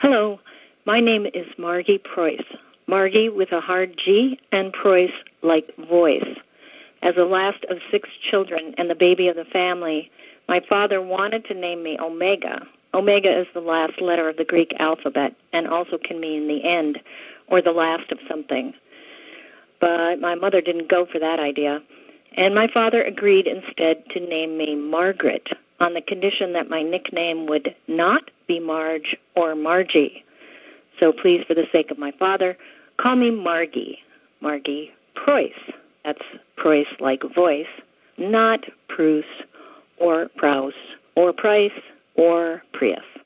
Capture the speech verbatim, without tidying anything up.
Hello, my name is Margie Preuss. Margie with a hard G and Preuss like voice. As the last of six children and the baby of the family, my father wanted to name me Omega. Omega is the last letter of the Greek alphabet and also can mean the end or the last of something. But my mother didn't go for that idea, and my father agreed instead to name me Margaret on the condition that my nickname would not be Marge or Margie. So please, for the sake of my father, call me Margie, Margie Preuss. That's Preuss like voice, not Preuss or Prowse or Price or Prius.